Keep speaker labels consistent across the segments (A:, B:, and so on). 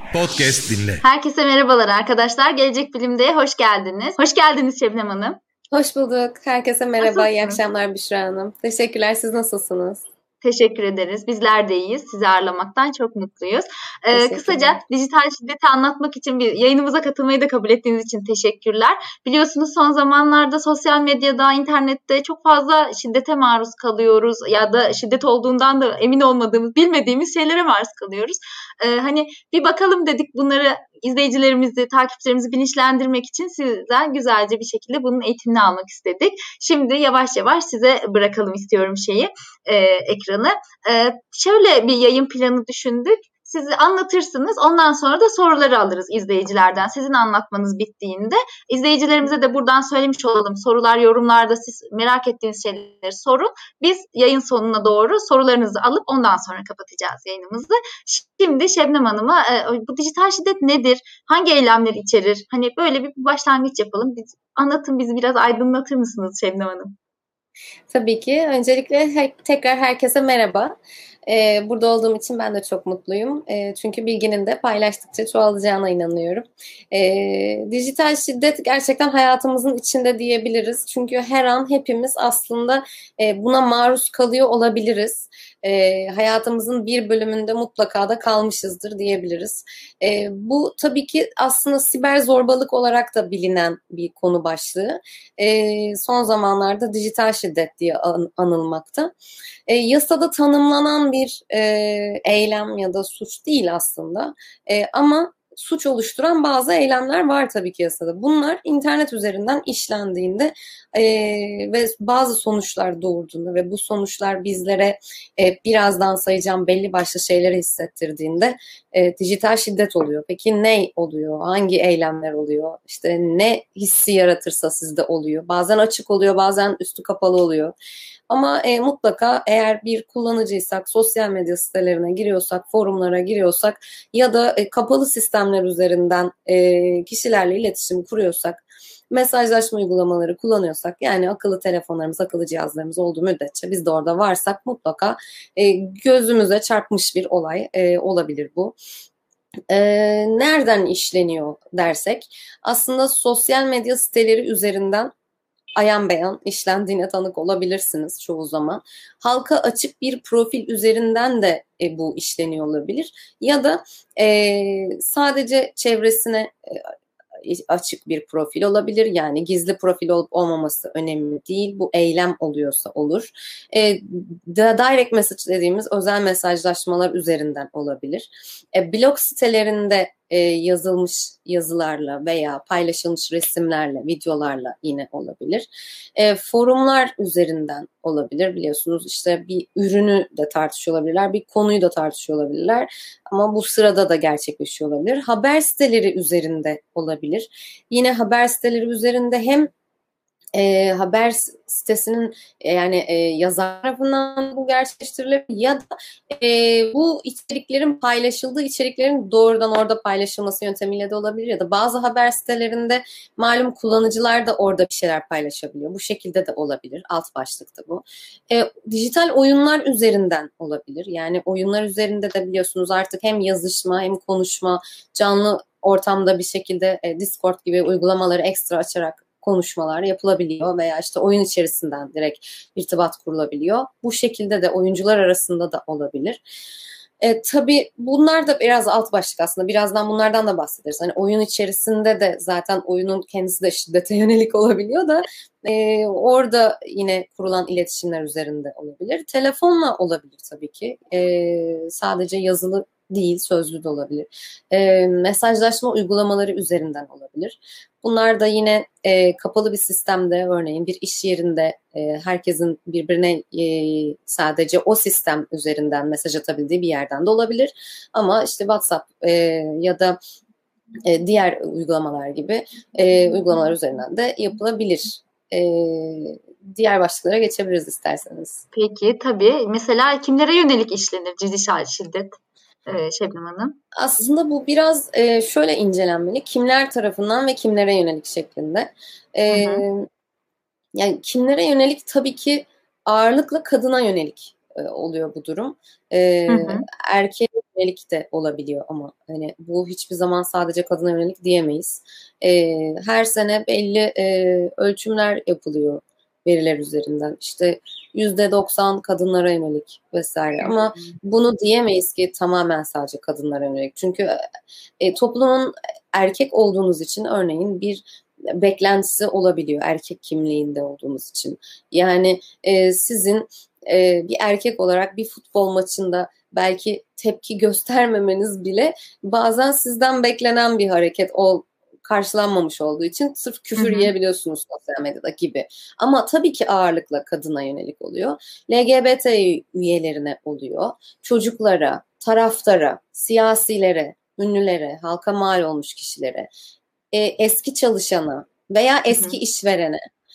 A: Podcast dinle.
B: Herkese merhabalar arkadaşlar. Gelecek Bilim'de hoş geldiniz. Hoş geldiniz Şebnem Hanım.
C: Hoş bulduk. Herkese merhaba. İyi
B: Nasılsınız?
C: akşamlar Büşra Hanım. Teşekkürler. Siz nasılsınız?
B: Teşekkür ederiz. Bizler de iyiyiz. Sizi ağırlamaktan çok mutluyuz. Kısaca
C: Teşekkürler.
B: dijital şiddeti anlatmak için bir yayınımıza katılmayı da kabul ettiğiniz için teşekkürler. Biliyorsunuz son zamanlarda sosyal medyada, internette çok fazla şiddete maruz kalıyoruz ya da şiddet olduğundan da emin olmadığımız, bilmediğimiz şeylere maruz kalıyoruz. Hani bir bakalım dedik, bunları izleyicilerimizi, takipçilerimizi bilinçlendirmek için sizden güzelce bir şekilde bunun eğitimini almak istedik. Şimdi yavaş yavaş size bırakalım istiyorum ekranı. Şöyle bir yayın planı düşündük. Siz anlatırsınız. Ondan sonra da soruları alırız izleyicilerden. Sizin anlatmanız bittiğinde izleyicilerimize de buradan söylemiş olalım. Sorular yorumlarda siz merak ettiğiniz şeyleri sorun. Biz yayın sonuna doğru sorularınızı alıp ondan sonra kapatacağız yayınımızı. Şimdi Şebnem Hanım'a bu dijital şiddet nedir? Hangi eylemler içerir? Hani böyle bir başlangıç yapalım. Anlatın, bizi biraz aydınlatır mısınız Şebnem Hanım?
C: Tabii ki. Öncelikle tekrar herkese merhaba. Burada olduğum için ben de çok mutluyum. Çünkü bilginin de paylaştıkça çoğalacağına inanıyorum. Dijital şiddet gerçekten hayatımızın içinde diyebiliriz. Çünkü her an hepimiz aslında buna maruz kalıyor olabiliriz. Hayatımızın bir bölümünde mutlaka da kalmışızdır diyebiliriz. Bu tabii ki aslında siber zorbalık olarak da bilinen bir konu başlığı. Son zamanlarda dijital şiddet diye anılmakta. Yasada tanımlanan bir eylem ya da suç değil aslında. Ama suç oluşturan bazı eylemler var tabii ki yasada. Bunlar internet üzerinden işlendiğinde ve bazı sonuçlar doğurduğunda ve bu sonuçlar bizlere birazdan sayacağım belli başlı şeyleri hissettirdiğinde dijital şiddet oluyor. Peki ne oluyor? Hangi eylemler oluyor? İşte ne hissi yaratırsa sizde oluyor. Bazen açık oluyor, bazen üstü kapalı oluyor. Ama mutlaka eğer bir kullanıcıysak, sosyal medya sitelerine giriyorsak, forumlara giriyorsak ya da kapalı sistemler üzerinden kişilerle iletişim kuruyorsak, mesajlaşma uygulamaları kullanıyorsak, yani akıllı telefonlarımız, akıllı cihazlarımız olduğu müddetçe biz de orada varsak mutlaka gözümüze çarpmış bir olay olabilir bu. Nereden işleniyor dersek, aslında sosyal medya siteleri üzerinden ayan beyan işlendiğine tanık olabilirsiniz çoğu zaman. Halka açık bir profil üzerinden de bu işleniyor olabilir. Ya da sadece çevresine açık bir profil olabilir. Yani gizli profil olup olmaması önemli değil. Bu eylem oluyorsa olur. Direct message dediğimiz özel mesajlaşmalar üzerinden olabilir. Blog sitelerinde yazılmış yazılarla veya paylaşılmış resimlerle, videolarla yine olabilir. Forumlar üzerinden olabilir. Biliyorsunuz işte bir ürünü de tartışıyor olabilirler, bir konuyu da tartışıyor olabilirler. Ama bu sırada da gerçekleşiyor olabilir. Haber siteleri üzerinde olabilir. Yine haber siteleri üzerinde hem haber sitesinin yani yazar tarafından bu gerçekleştirilebilir ya da bu içeriklerin paylaşıldığı içeriklerin doğrudan orada paylaşılması yöntemiyle de olabilir ya da bazı haber sitelerinde malum kullanıcılar da orada bir şeyler paylaşabiliyor. Bu şekilde de olabilir. Alt başlıkta bu. Dijital oyunlar üzerinden olabilir. Yani oyunlar üzerinde de biliyorsunuz artık hem yazışma hem konuşma, canlı ortamda bir şekilde Discord gibi uygulamaları ekstra açarak konuşmalar yapılabiliyor veya işte oyun içerisinden direkt irtibat kurulabiliyor. Bu şekilde de oyuncular arasında da olabilir. Tabii bunlar da biraz alt başlık aslında. Birazdan bunlardan da bahsederiz. Hani oyun içerisinde de zaten oyunun kendisi de şiddete yönelik olabiliyor da orada yine kurulan iletişimler üzerinde olabilir. Telefonla olabilir tabii ki. Sadece yazılı değil, sözlü de olabilir. Mesajlaşma uygulamaları üzerinden olabilir. Bunlar da yine kapalı bir sistemde, örneğin bir iş yerinde herkesin birbirine sadece o sistem üzerinden mesaj atabildiği bir yerden de olabilir. Ama işte WhatsApp ya da diğer uygulamalar gibi uygulamalar üzerinden de yapılabilir. Diğer başlıklara geçebiliriz isterseniz.
B: Peki, tabii. Mesela kimlere yönelik işlenir dijital şiddet Şebnem Hanım?
C: Aslında bu biraz şöyle incelenmeli. Kimler tarafından ve kimlere yönelik şeklinde.
B: Hı hı.
C: Yani kimlere yönelik, tabii ki ağırlıkla kadına yönelik oluyor bu durum.
B: Hı hı.
C: Erkeğe yönelik de olabiliyor ama hani bu hiçbir zaman sadece kadına yönelik diyemeyiz. Her sene belli ölçümler yapılıyor veriler üzerinden. İşte %90 kadınlara yönelik vesaire. Ama bunu diyemeyiz ki tamamen sadece kadınlara yönelik. Çünkü toplumun erkek olduğunuz için örneğin bir beklentisi olabiliyor erkek kimliğinde olduğunuz için. Yani sizin bir erkek olarak bir futbol maçında belki tepki göstermemeniz bile bazen sizden beklenen bir hareket karşılanmamış olduğu için sırf küfür yiyebiliyorsunuz sosyal medyada gibi. Ama tabii ki ağırlıkla kadına yönelik oluyor. LGBT üyelerine oluyor. Çocuklara, taraftara, siyasilere, ünlülere, halka mal olmuş kişilere, eski çalışana veya eski işverene,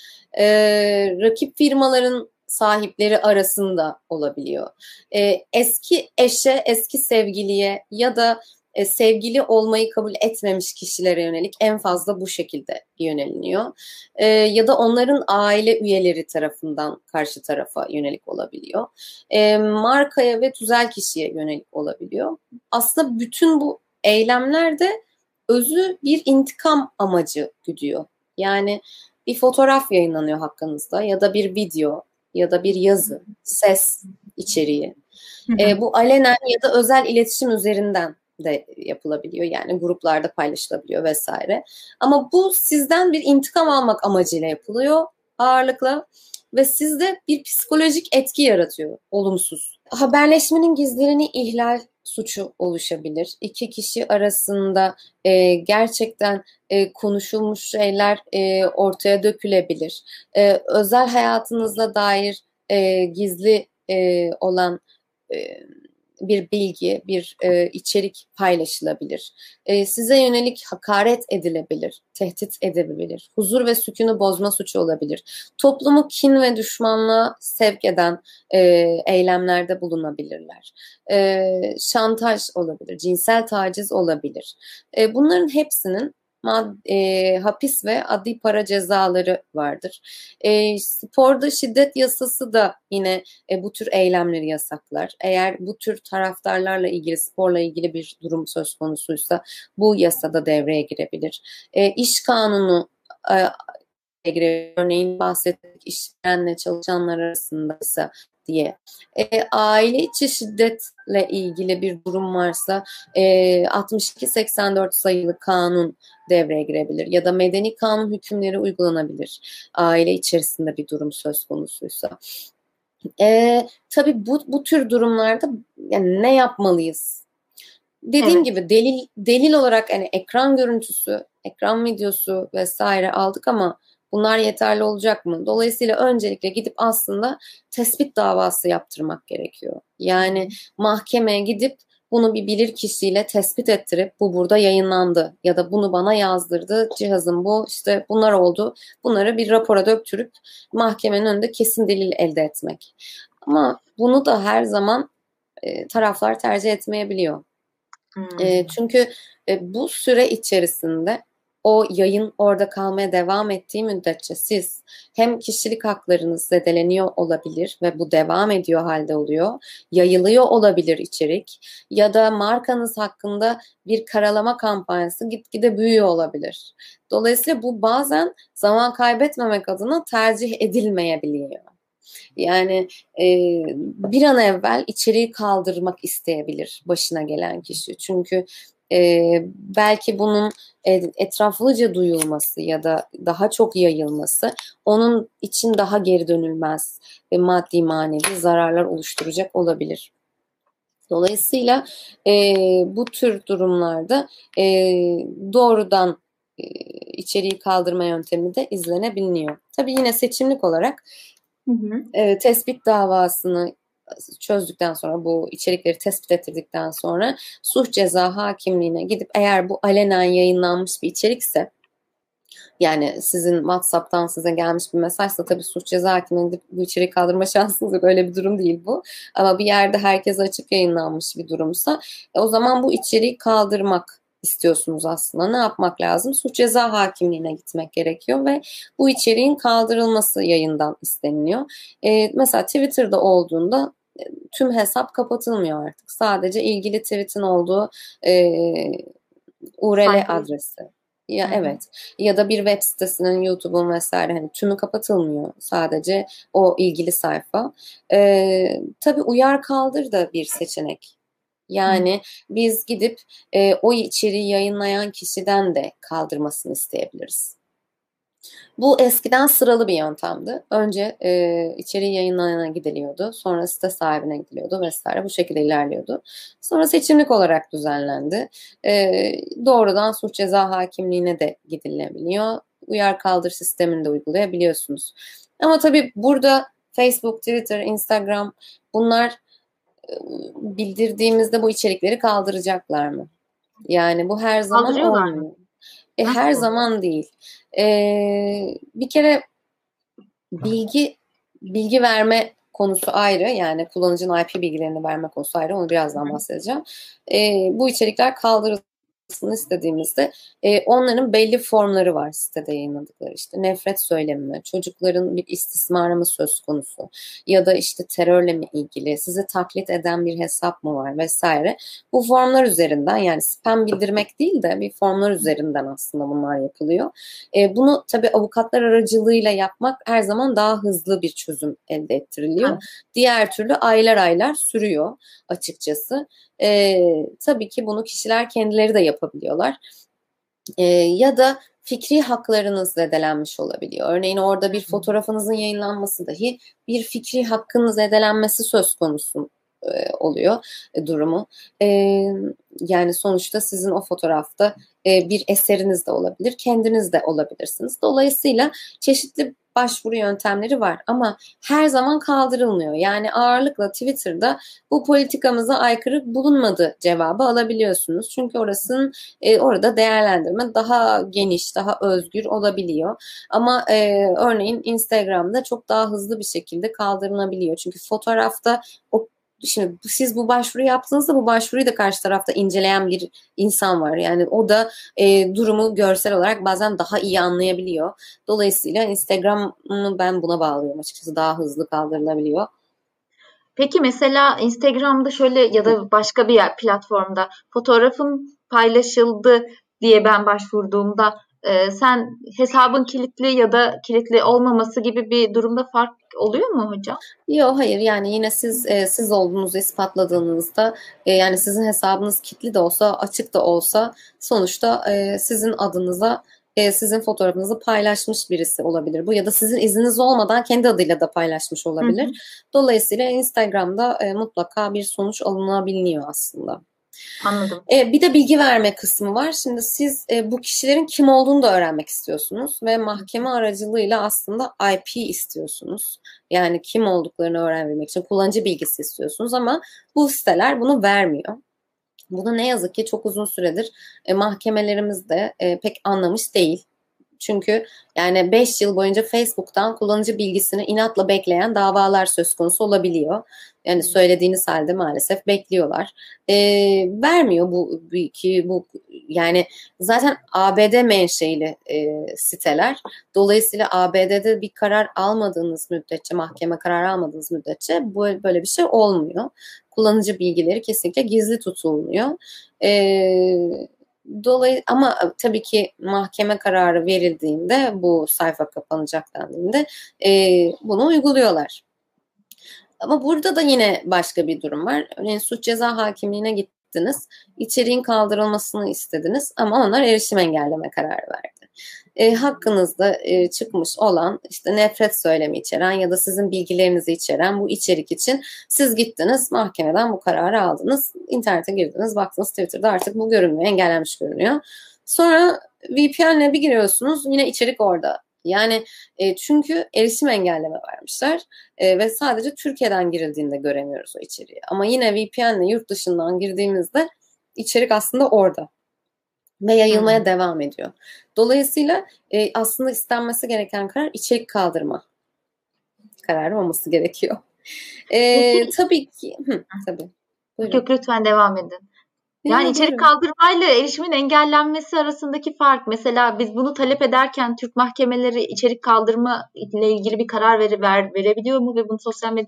C: rakip firmaların sahipleri arasında olabiliyor. Eski eşe, eski sevgiliye ya da sevgili olmayı kabul etmemiş kişilere yönelik en fazla bu şekilde yöneliniyor. Ya da onların aile üyeleri tarafından karşı tarafa yönelik olabiliyor. Markaya ve tüzel kişiye yönelik olabiliyor. Aslında bütün bu eylemlerde özü bir intikam amacı güdüyor. Yani bir fotoğraf yayınlanıyor hakkınızda ya da bir video ya da bir yazı, ses içeriği. Bu alenen ya da özel iletişim üzerinden de yapılabiliyor. Yani gruplarda paylaşılabiliyor vesaire. Ama bu sizden bir intikam almak amacıyla yapılıyor ağırlıkla ve sizde bir psikolojik etki yaratıyor, olumsuz. Haberleşmenin gizliliğini ihlal suçu oluşabilir. İki kişi arasında gerçekten konuşulmuş şeyler ortaya dökülebilir. Özel hayatınıza dair gizli olan bir bilgi, bir içerik paylaşılabilir. Size yönelik hakaret edilebilir, tehdit edebilir. Huzur ve sükûnu bozma suçu olabilir. Toplumu kin ve düşmanlığa sevk eden eylemlerde bulunabilirler. Şantaj olabilir, cinsel taciz olabilir. Bunların hepsinin hapis ve adli para cezaları vardır. Sporda şiddet yasası da yine bu tür eylemleri yasaklar. Eğer bu tür taraftarlarla ilgili, sporla ilgili bir durum söz konusuysa bu yasada devreye girebilir. İş kanunu örneğin bahsettik işverenle çalışanlar arasındaysa diye. Aile içi şiddetle ilgili bir durum varsa 62-84 sayılı kanun devreye girebilir ya da medeni kanun hükümleri uygulanabilir. Aile içerisinde bir durum söz konusuysa. Tabii bu tür durumlarda yani ne yapmalıyız? Dediğim gibi delil olarak hani ekran görüntüsü, ekran videosu vesaire aldık ama bunlar yeterli olacak mı? Dolayısıyla öncelikle gidip aslında tespit davası yaptırmak gerekiyor. Yani mahkemeye gidip bunu bir bilirkişiyle tespit ettirip bu burada yayınlandı ya da bunu bana yazdırdı cihazım bu işte bunlar oldu. Bunları bir rapora döktürüp mahkemenin önünde kesin delil elde etmek. Ama bunu da her zaman taraflar tercih etmeyebiliyor. Çünkü bu süre içerisinde o yayın orada kalmaya devam ettiği müddetçe siz hem kişilik haklarınız zedeleniyor olabilir ve bu devam ediyor halde oluyor, yayılıyor olabilir içerik ya da markanız hakkında bir karalama kampanyası gitgide büyüyor olabilir. Dolayısıyla bu bazen zaman kaybetmemek adına tercih edilmeyebiliyor. Yani bir an evvel içeriği kaldırmak isteyebilir başına gelen kişi. Çünkü belki bunun etraflıca duyulması ya da daha çok yayılması onun için daha geri dönülmez ve maddi manevi zararlar oluşturacak olabilir. Dolayısıyla bu tür durumlarda doğrudan içeriği kaldırma yöntemi de izlenebiliyor. Tabii yine seçimlik olarak tespit davasını çözdükten sonra bu içerikleri tespit ettirdikten sonra suç ceza hakimliğine gidip eğer bu alenen yayınlanmış bir içerikse yani sizin WhatsApp'tan size gelmiş bir mesajsa tabii suç ceza hakimliğine gidip bu içeriği kaldırma şansınız yok. Öyle bir durum değil bu. Ama bir yerde herkese açık yayınlanmış bir durumsa o zaman bu içeriği kaldırmak istiyorsunuz aslında. Ne yapmak lazım? Suç ceza hakimliğine gitmek gerekiyor ve bu içeriğin kaldırılması yayından isteniliyor. Mesela Twitter'da olduğunda tüm hesap kapatılmıyor artık. Sadece ilgili tweet'in olduğu URL adresi. Ya evet. Ya da bir web sitesinin, YouTube'un vesaire hani tümü kapatılmıyor. Sadece o ilgili sayfa. Tabii uyar kaldır da bir seçenek. Yani biz gidip o içeriği yayınlayan kişiden de kaldırmasını isteyebiliriz. Bu eskiden sıralı bir yöntemdi. Önce içeriği yayınlayana gidiliyordu. Sonra site sahibine gidiliyordu vesaire. Bu şekilde ilerliyordu. Sonra seçimlik olarak düzenlendi. Doğrudan suç ceza hakimliğine de gidilebiliyor. Uyar kaldır sistemini de uygulayabiliyorsunuz. Ama tabii burada Facebook, Twitter, Instagram bunlar bildirdiğimizde bu içerikleri kaldıracaklar mı? Yani bu her zaman olmuyor. Her zaman değil. Bir kere bilgi verme konusu ayrı. Yani kullanıcının IP bilgilerini verme konusu ayrı. Onu birazdan bahsedeceğim. Bu içerikler kaldırılsın istediğimizde onların belli formları var sitede yayınladıkları. İşte nefret söylemi mi, çocukların bir istismarı mı söz konusu ya da işte terörle mi ilgili, sizi taklit eden bir hesap mı var vesaire. Bu formlar üzerinden, yani spam bildirmek değil de bir formlar üzerinden aslında bunlar yapılıyor. Bunu tabii avukatlar aracılığıyla yapmak her zaman daha hızlı bir çözüm elde ettiriliyor. Evet. Diğer türlü aylar sürüyor açıkçası. Tabii ki bunu kişiler kendileri de yapabiliyorlar. Ya da fikri haklarınız zedelenmiş olabiliyor. Örneğin orada bir fotoğrafınızın yayınlanması dahi bir fikri hakkın zedelenmesi söz konusu oluyor durumu. Yani sonuçta sizin o fotoğrafta bir eseriniz de olabilir, kendiniz de olabilirsiniz. Dolayısıyla çeşitli başvuru yöntemleri var ama her zaman kaldırılmıyor. Yani ağırlıkla Twitter'da bu politikamıza aykırı bulunmadı cevabı alabiliyorsunuz. Çünkü orada değerlendirme daha geniş, daha özgür olabiliyor. Ama örneğin Instagram'da çok daha hızlı bir şekilde kaldırılabiliyor. Çünkü fotoğrafta şimdi siz bu başvuru yaptığınızda bu başvuruyu da karşı tarafta inceleyen bir insan var. Yani o da durumu görsel olarak bazen daha iyi anlayabiliyor. Dolayısıyla Instagram'ı ben buna bağlıyorum açıkçası. Daha hızlı kaldırılabiliyor.
B: Peki mesela Instagram'da şöyle ya da başka bir platformda fotoğrafın paylaşıldı diye ben başvurduğumda sen hesabın kilitli ya da kilitli olmaması gibi bir durumda fark oluyor mu hocam?
C: Yok, hayır, yani yine siz olduğunuzu ispatladığınızda yani sizin hesabınız kilitli de olsa açık da olsa sonuçta sizin adınıza sizin fotoğrafınızı paylaşmış birisi olabilir bu, ya da sizin izniniz olmadan kendi adıyla da paylaşmış olabilir. Hı hı. Dolayısıyla Instagram'da mutlaka bir sonuç alınabiliyor aslında.
B: Anladım.
C: Bir de bilgi verme kısmı var. Şimdi siz bu kişilerin kim olduğunu da öğrenmek istiyorsunuz ve mahkeme aracılığıyla aslında IP istiyorsunuz. Yani kim olduklarını öğrenmek için kullanıcı bilgisi istiyorsunuz ama bu siteler bunu vermiyor. Bunu ne yazık ki çok uzun süredir mahkemelerimiz de pek anlamış değil. Çünkü yani 5 yıl boyunca Facebook'tan kullanıcı bilgisini inatla bekleyen davalar söz konusu olabiliyor. Yani söylediğiniz halde maalesef bekliyorlar. Vermiyor bu yani zaten ABD menşeili siteler. Dolayısıyla ABD'de bir karar almadığınız müddetçe, mahkeme kararı almadığınız müddetçe böyle bir şey olmuyor. Kullanıcı bilgileri kesinlikle gizli tutuluyor. Ama tabii ki mahkeme kararı verildiğinde, bu sayfa kapanacak dendiğinde bunu uyguluyorlar. Ama burada da yine başka bir durum var. Örneğin suç ceza hakimliğine gittiniz, içeriğin kaldırılmasını istediniz ama onlar erişim engelleme kararı verdi. Hakkınızda çıkmış olan işte nefret söylemi içeren ya da sizin bilgilerinizi içeren bu içerik için siz gittiniz, mahkemeden bu kararı aldınız, internete girdiniz, baktınız Twitter'da artık bu görünmüyor, engellenmiş görünüyor. Sonra VPN'le bir giriyorsunuz, yine içerik orada. Yani çünkü erişim engelleme vermişler ve sadece Türkiye'den girildiğinde göremiyoruz o içeriği. Ama yine VPN'le yurt dışından girdiğimizde içerik aslında orada ve yayılmaya devam ediyor. Dolayısıyla aslında istenmesi gereken karar içerik kaldırma kararı olması gerekiyor. Tabii ki. Tabii.
B: Yok, lütfen devam edin. Yani içerik kaldırmayla erişimin engellenmesi arasındaki fark. Mesela biz bunu talep ederken Türk mahkemeleri içerik kaldırma ile ilgili bir karar verebiliyor mu ve bunu sosyal medya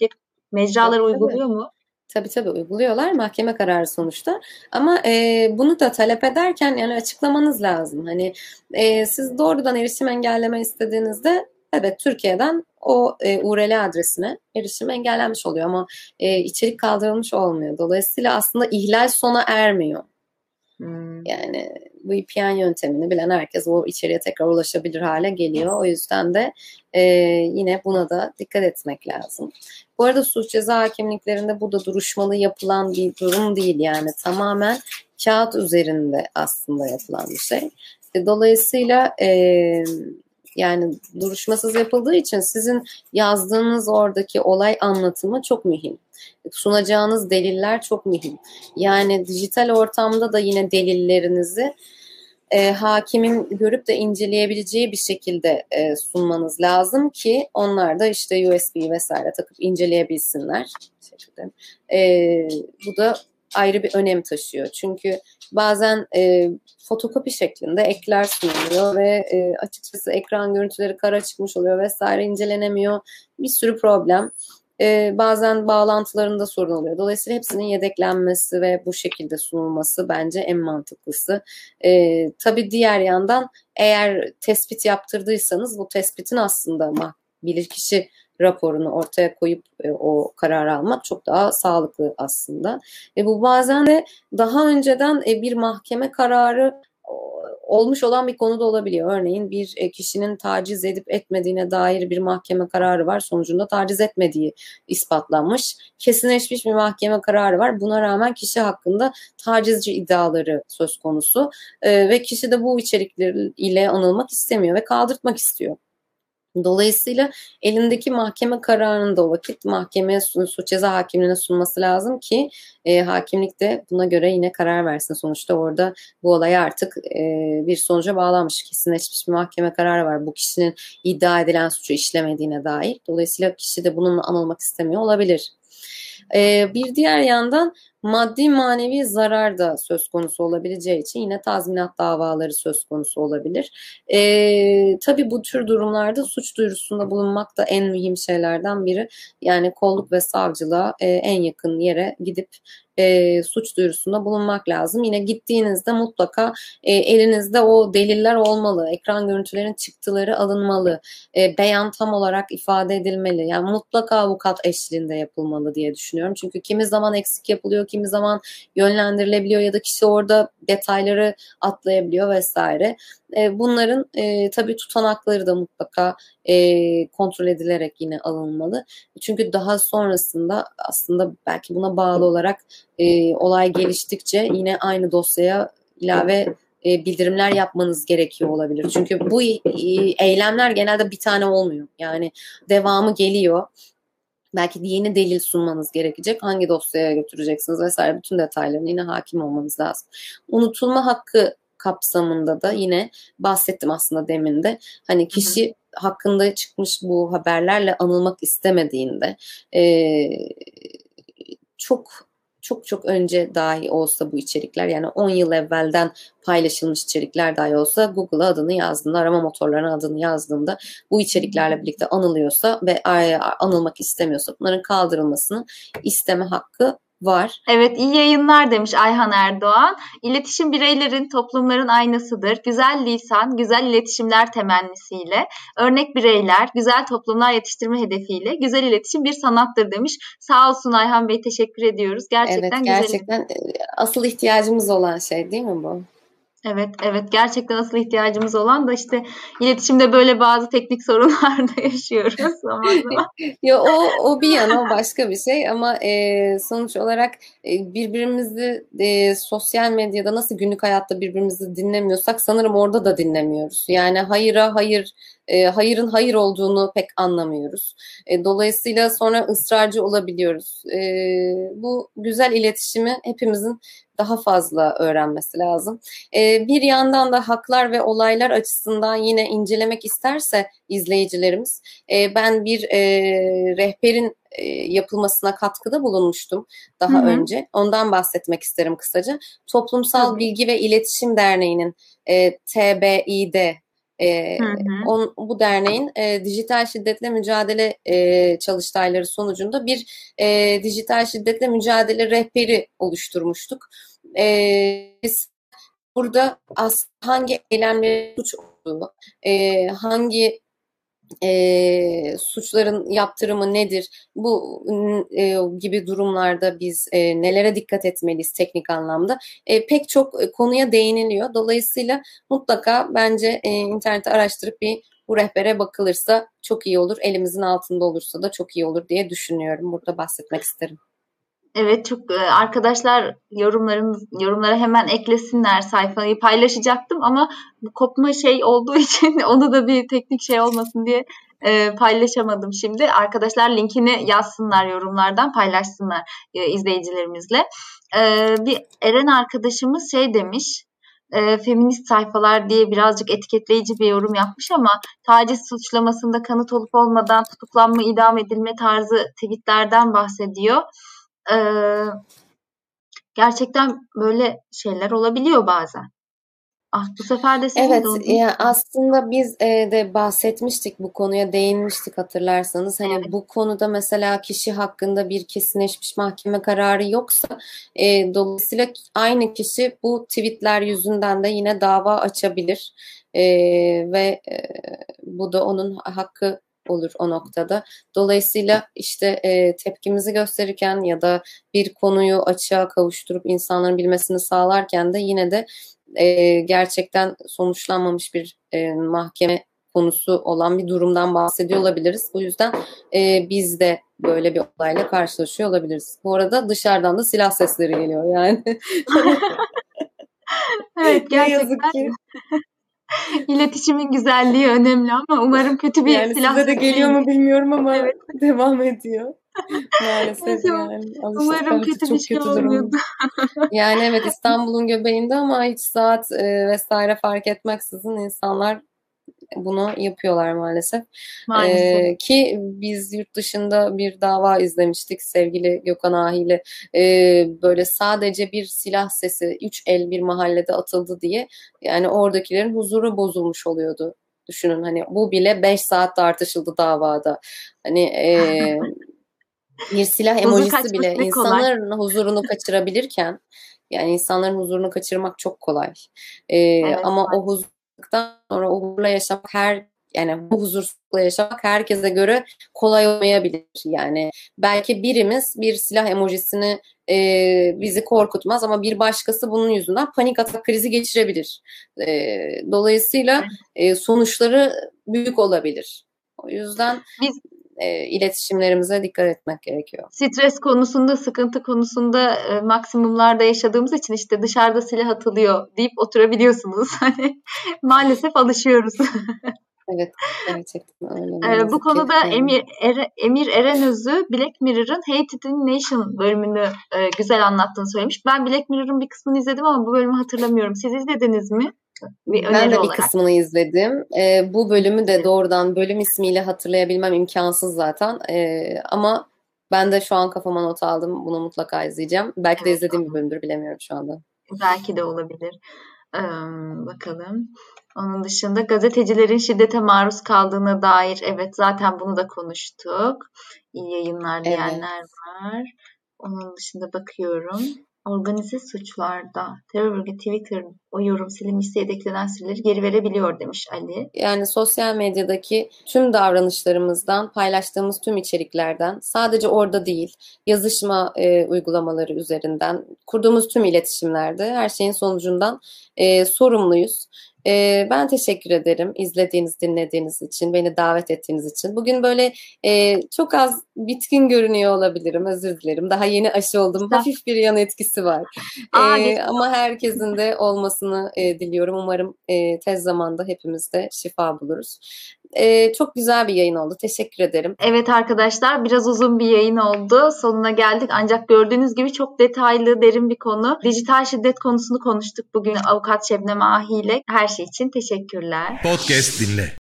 B: Mecralar
C: Tabii.
B: uyguluyor mu?
C: Tabii uyguluyorlar. Mahkeme kararı sonuçta. Ama bunu da talep ederken yani açıklamanız lazım. Hani siz doğrudan erişim engelleme istediğinizde evet Türkiye'den o URL adresine erişim engellenmiş oluyor ama içerik kaldırılmış olmuyor. Dolayısıyla aslında ihlal sona ermiyor. Yani bu VPN yöntemini bilen herkes o içeriye tekrar ulaşabilir hale geliyor. O yüzden de yine buna da dikkat etmek lazım. Bu arada suç ceza hakimliklerinde bu da duruşmalı yapılan bir durum değil. Yani tamamen kağıt üzerinde aslında yapılan bir şey. Dolayısıyla yani duruşmasız yapıldığı için sizin yazdığınız oradaki olay anlatımı çok mühim. Sunacağınız deliller çok mühim. Yani dijital ortamda da yine delillerinizi hakimin görüp de inceleyebileceği bir şekilde sunmanız lazım ki onlar da işte USB vesaire takıp inceleyebilsinler. Bu da ayrı bir önem taşıyor. Çünkü bazen fotokopi şeklinde ekler sunuluyor ve açıkçası ekran görüntüleri kara çıkmış oluyor vesaire incelenemiyor. Bir sürü problem. Bazen bağlantılarında sorun oluyor. Dolayısıyla hepsinin yedeklenmesi ve bu şekilde sunulması bence en mantıklısı. Tabii diğer yandan eğer tespit yaptırdıysanız bu tespitin aslında bilirkişi raporunu ortaya koyup o kararı almak çok daha sağlıklı aslında. Bu bazen de daha önceden bir mahkeme kararı olmuş olan bir konuda olabiliyor. Örneğin bir kişinin taciz edip etmediğine dair bir mahkeme kararı var. Sonucunda taciz etmediği ispatlanmış. Kesinleşmiş bir mahkeme kararı var. Buna rağmen kişi hakkında tacizci iddiaları söz konusu. Ve kişi de bu içerikleriyle anılmak istemiyor ve kaldırtmak istiyor. Dolayısıyla elindeki mahkeme kararını da o vakit mahkemeye suç ceza hakimliğine sunması lazım ki hakimlik de buna göre yine karar versin. Sonuçta orada bu olay artık bir sonuca bağlanmış, kesinleşmiş bir mahkeme kararı var. Bu kişinin iddia edilen suçu işlemediğine dair. Dolayısıyla kişi de bununla anılmak istemiyor olabilir. Bir diğer yandan maddi manevi zarar da söz konusu olabileceği için yine tazminat davaları söz konusu olabilir. Tabii bu tür durumlarda suç duyurusunda bulunmak da en mühim şeylerden biri. Yani kolluk ve savcılığa en yakın yere gidip suç duyurusunda bulunmak lazım. Yine gittiğinizde mutlaka elinizde o deliller olmalı. Ekran görüntülerin çıktıları alınmalı. Beyan tam olarak ifade edilmeli. Yani mutlaka avukat eşliğinde yapılmalı diye düşünüyorum. Çünkü kimi zaman eksik yapılıyor, kimi zaman yönlendirilebiliyor ya da kişi orada detayları atlayabiliyor vesaire. Bunların tabii tutanakları da mutlaka kontrol edilerek yine alınmalı. Çünkü daha sonrasında aslında belki buna bağlı olarak olay geliştikçe yine aynı dosyaya ilave bildirimler yapmanız gerekiyor olabilir. Çünkü bu eylemler genelde bir tane olmuyor. Yani devamı geliyor. Belki yeni delil sunmanız gerekecek. Hangi dosyaya götüreceksiniz vesaire bütün detaylarına yine hakim olmanız lazım. Unutulma hakkı kapsamında da yine bahsettim aslında demin de. Hani kişi hakkında çıkmış bu haberlerle anılmak istemediğinde çok önce dahi olsa bu içerikler yani 10 yıl evvelden paylaşılmış içerikler dahi olsa Google'a adını yazdığında, arama motorlarına adını yazdığında bu içeriklerle birlikte anılıyorsa ve anılmak istemiyorsa bunların kaldırılmasını isteme hakkı var.
B: Evet, iyi yayınlar demiş Ayhan Erdoğan. İletişim bireylerin, toplumların aynasıdır. Güzel lisan, güzel iletişimler temennisiyle. Örnek bireyler, güzel toplumlar yetiştirme hedefiyle. Güzel iletişim bir sanattır demiş. Sağ olsun Ayhan Bey, teşekkür ediyoruz. Gerçekten güzel.
C: Gerçekten asıl ihtiyacımız olan şey değil mi bu?
B: Evet gerçekten asıl ihtiyacımız olan da işte iletişimde böyle bazı teknik sorunlar da yaşıyoruz zaman zaman.
C: Ya o bir yana o başka bir şey ama sonuç olarak birbirimizi sosyal medyada nasıl günlük hayatta birbirimizi dinlemiyorsak sanırım orada da dinlemiyoruz. Yani hayıra hayır, hayırın hayır olduğunu pek anlamıyoruz. Dolayısıyla sonra ısrarcı olabiliyoruz. Bu güzel iletişimi hepimizin daha fazla öğrenmesi lazım. Bir yandan da haklar ve olaylar açısından yine incelemek isterse izleyicilerimiz, ben bir rehberin yapılmasına katkıda bulunmuştum daha önce. Ondan bahsetmek isterim kısaca. Toplumsal Bilgi ve İletişim Derneği'nin TBİD
B: Hı hı.
C: Bu derneğin dijital şiddetle mücadele çalıştayları sonucunda bir dijital şiddetle mücadele rehberi oluşturmuştuk. Biz burada aslında hangi eylemlerin suç olduğu, hangi suçların yaptırımı nedir, bu gibi durumlarda biz nelere dikkat etmeliyiz teknik anlamda, pek çok konuya değiniliyor. Dolayısıyla mutlaka bence internette araştırıp bu rehbere bakılırsa çok iyi olur. Elimizin altında olursa da çok iyi olur diye düşünüyorum. Burada bahsetmek isterim.
B: Evet, çok arkadaşlar yorumlara hemen eklesinler, sayfayı paylaşacaktım ama bu kopma olduğu için onu da bir teknik olmasın diye paylaşamadım şimdi. Arkadaşlar linkini yazsınlar, yorumlardan paylaşsınlar izleyicilerimizle. Bir Eren arkadaşımız demiş, feminist sayfalar diye birazcık etiketleyici bir yorum yapmış ama taciz suçlamasında kanıt olup olmadan tutuklanma, idam edilme tarzı tweetlerden bahsediyor. Gerçekten böyle şeyler olabiliyor bazen. Bu sefer de sizin
C: Evet,
B: de oldu.
C: aslında biz de bahsetmiştik, bu konuya değinmiştik hatırlarsanız. Hani
B: Evet.
C: bu konuda mesela kişi hakkında bir kesinleşmiş mahkeme kararı yoksa dolayısıyla aynı kişi bu tweetler yüzünden de yine dava açabilir. Ve bu da onun hakkı olur o noktada. Dolayısıyla işte tepkimizi gösterirken ya da bir konuyu açığa kavuşturup insanların bilmesini sağlarken de yine de gerçekten sonuçlanmamış bir mahkeme konusu olan bir durumdan bahsediyor olabiliriz. Bu yüzden biz de böyle bir olayla karşılaşıyor olabiliriz. Bu arada dışarıdan da silah sesleri geliyor yani.
B: Evet,
C: Ne yazık
B: gerçekten
C: ki.
B: iletişimin güzelliği önemli ama umarım kötü bir
C: Yani
B: silah
C: size de
B: sesi
C: geliyor
B: değildir.
C: mu bilmiyorum ama
B: Evet.
C: devam ediyor.
B: Evet,
C: Maalesef yani. Alıştık
B: umarım
C: artık,
B: kötü bir
C: çok
B: şey
C: kötü durum.
B: olmuyordu.
C: Yani evet, İstanbul'un göbeğinde ama hiç saat vesaire fark etmeksizin insanlar bunu yapıyorlar maalesef.
B: Maalesef.
C: Ki biz yurt dışında bir dava izlemiştik sevgili Gökhan Ahi'yle. Böyle sadece bir silah sesi 3 el bir mahallede atıldı diye yani oradakilerin huzuru bozulmuş oluyordu. Düşünün, hani bu bile 5 saat tartışıldı davada. Hani bir silah
B: Huzur
C: emojisi
B: kaçması
C: bile
B: ne kolay.
C: insanların huzurunu kaçırabilirken, yani insanların huzurunu kaçırmak çok kolay.
B: Evet.
C: Ama o huzurluktan sonra o huzurla yaşamak yani bu huzursuzlukla yaşamak herkese göre kolay olmayabilir. Yani belki birimiz bir silah emojisini bizi korkutmaz ama bir başkası bunun yüzünden panik atak krizi geçirebilir. Dolayısıyla sonuçları büyük olabilir. O yüzden
B: Biz
C: iletişimlerimize dikkat etmek gerekiyor.
B: stres konusunda, sıkıntı konusunda maksimumlarda yaşadığımız için işte dışarıda silah atılıyor deyip oturabiliyorsunuz. Hani maalesef alışıyoruz.
C: Evet, gerçekten öyle, ne
B: Bu
C: yazık ki.
B: konuda
C: Yani
B: Emir Erenözü Black Mirror'ın Hated in Nation bölümünü güzel anlattığını söylemiş. Ben Black Mirror'ın bir kısmını izledim ama bu bölümü hatırlamıyorum. Siz izlediniz mi? Bir
C: ben
B: öneri
C: de bir
B: olarak.
C: kısmını izledim. Bu bölümü de doğrudan bölüm ismiyle hatırlayabilmem imkansız zaten. Ama ben de şu an kafama not aldım. Bunu mutlaka izleyeceğim. Belki de
B: Evet,
C: izlediğim bir bölümdür, bilemiyorum şu anda.
B: belki de olabilir. Bakalım. Onun dışında gazetecilerin şiddete maruz kaldığına dair, evet, zaten bunu da konuştuk. İyi yayınlar
C: Evet.
B: diyenler var. Onun dışında bakıyorum. Organize suçlarda terör örgütü Twitter o yorum silinmişse yedeklenen siteleri geri verebiliyor demiş Ali.
C: Yani sosyal medyadaki tüm davranışlarımızdan, paylaştığımız tüm içeriklerden, sadece orada değil, yazışma uygulamaları üzerinden, kurduğumuz tüm iletişimlerde her şeyin sonucundan sorumluyuz. Ben teşekkür ederim izlediğiniz, dinlediğiniz için, beni davet ettiğiniz için. Bugün böyle çok az bitkin görünüyor olabilirim, özür dilerim. Daha yeni aşı oldum, hafif bir yan etkisi var.
B: Geçmiş
C: Ama herkesin de olmasını diliyorum. Umarım tez zamanda hepimiz de şifa buluruz. Çok güzel bir yayın oldu. Teşekkür ederim.
B: Evet arkadaşlar, biraz uzun bir yayın oldu. Sonuna geldik. Ancak gördüğünüz gibi çok detaylı, derin bir konu. Dijital şiddet konusunu konuştuk bugün avukat Şebnem Ahi ile. Her şey için teşekkürler.
A: Podcast dinle.